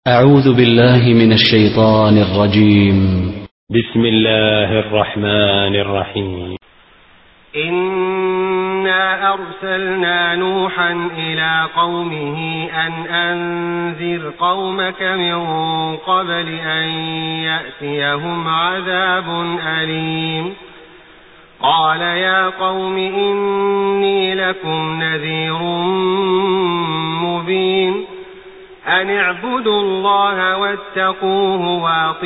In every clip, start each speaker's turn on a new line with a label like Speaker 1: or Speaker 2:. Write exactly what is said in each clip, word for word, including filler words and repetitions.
Speaker 1: أعوذ بالله من الشيطان الرجيم.
Speaker 2: بسم الله الرحمن الرحيم.
Speaker 3: إنا أرسلنا نوحا إلى قومه أن أنذر قومك من قبل أن يأتيهم عذاب أليم. قال يا قوم إني لكم نذير مبين أن اعبدوا الله واتقوه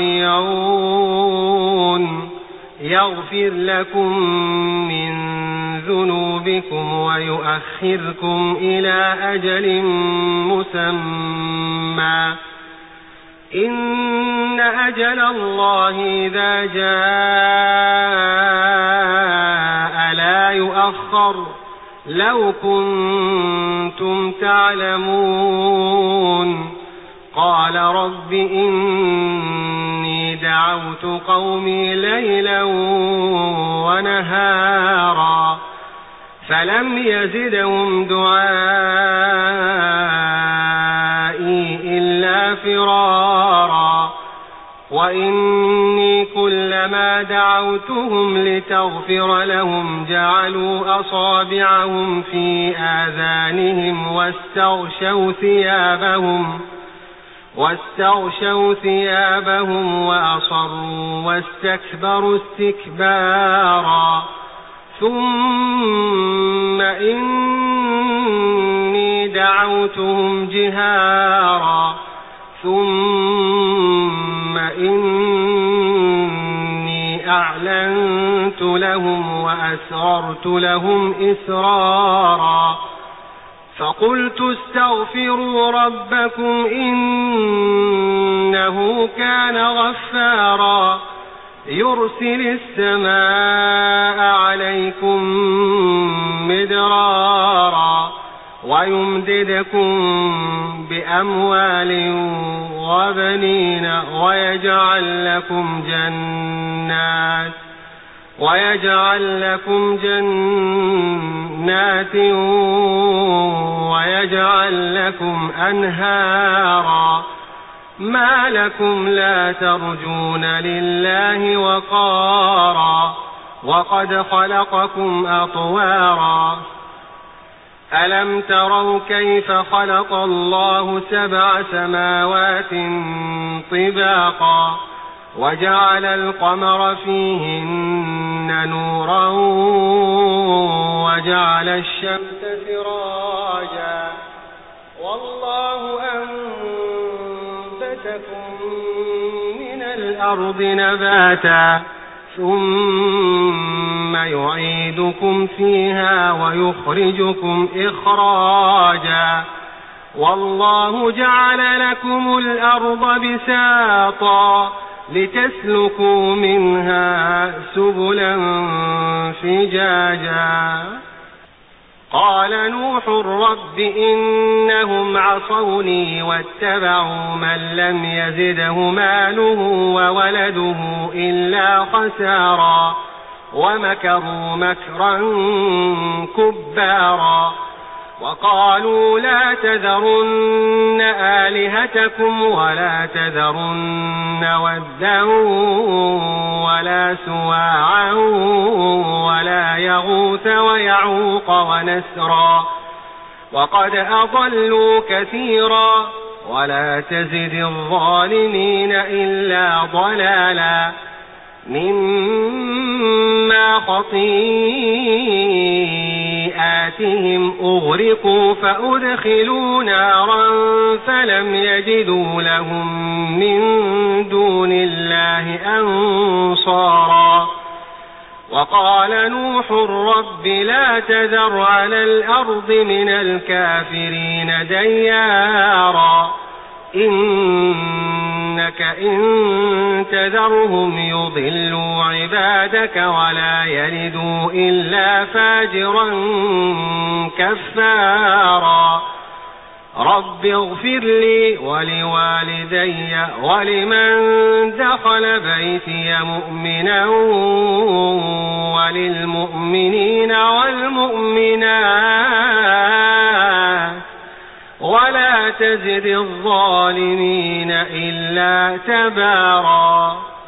Speaker 3: وأطيعون يغفر لكم من ذنوبكم ويؤخركم إلى أجل مسمى إن أجل الله إذا جاء لا يؤخر لو كنتم تعلمون. قال رب إني دعوت قومي ليلا ونهارا فلم يزدهم دعائي إلا فرارا وإني كلما دعوتهم لتغفر لهم جعلوا أصابعهم في آذانهم واستغشوا ثيابهم واستغشوا ثيابهم وأصروا واستكبروا استكبارا ثم إني دعوتهم جهارا ثم إني أعلنت لهم وأسررت لهم إسرارا فقلت استغفروا ربكم إنه كان غفارا يرسل السماء عليكم مدرارا ويمددكم بأموال وبنين ويجعل لكم جنات ويجعل لكم جنات ويجعل لكم أنهارا ما لكم لا ترجون لله وقارا وقد خلقكم أطوارا ألم تروا كيف خلق الله سبع سماوات طباقا وجعل القمر فيهن نورا وجعل الشمس سراجا والله أنبتكم من الأرض نباتا ثم يعيدكم فيها ويخرجكم إخراجا والله جعل لكم الأرض بساطا لتسلكوا منها سبلا فجاجا. قال نوح رب إنهم عصوني واتبعوا من لم يزده ماله وولده إلا خسارا ومكروا مكرا كبارا وقالوا لا تذرن آلهتكم ولا تذرن ودا ولا سواعا ولا يغوث ويعوق ونسرا وقد أضلوا كثيرا ولا تزد الظالمين إلا ضلالا مما خطيئاتهم أغرقوا فأدخلوا نارا فلم يجدوا لهم من دون الله أنصارا وقال نوح رب لا تذر على الأرض من الكافرين ديارا إنك إن تذرهم يضلوا عبادك ولا يلدوا إلا فاجرا كفارا رب اغفر لي ولوالدي ولمن دخل بيتي مؤمنا وللمؤمنين والمؤمنات ولا تزد الظالمين إلا تبارا.